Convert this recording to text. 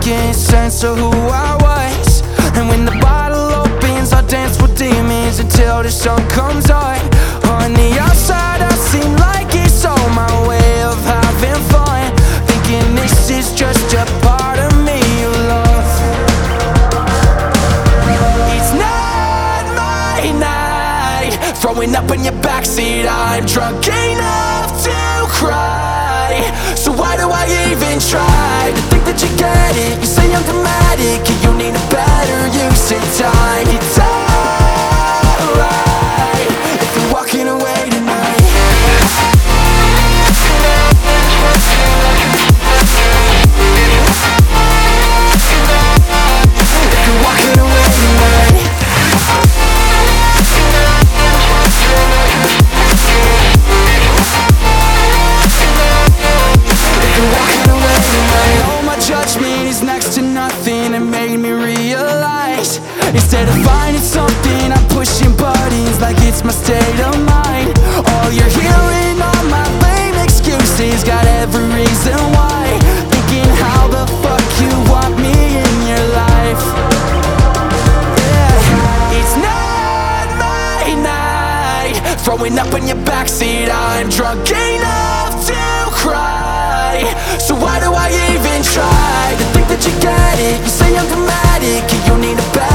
making sense of who I was. And when the bottle opens, I'll dance with demons until the sun comes on. On the outside I seem like it's all my way of having fun, thinking this is just a part of me you love. It's not my night, throwing up in your backseat. I'm drunk enough to cry, so why do I even try to think that you get it? You say I'm dramatic and you need a better use of time. It's alright if you're walking away tonight. If you're walking away tonight. Judgment is next to nothing. It made me realize, instead of finding something, I'm pushing buttons like it's my state of mind. All you're hearing are my lame excuses, got every reason why, thinking how the fuck you want me in your life. Yeah, it's not my night, throwing up in your backseat. I'm drunk enough to cry, so why do I even try to think that you get it? You say I'm dramatic and you need a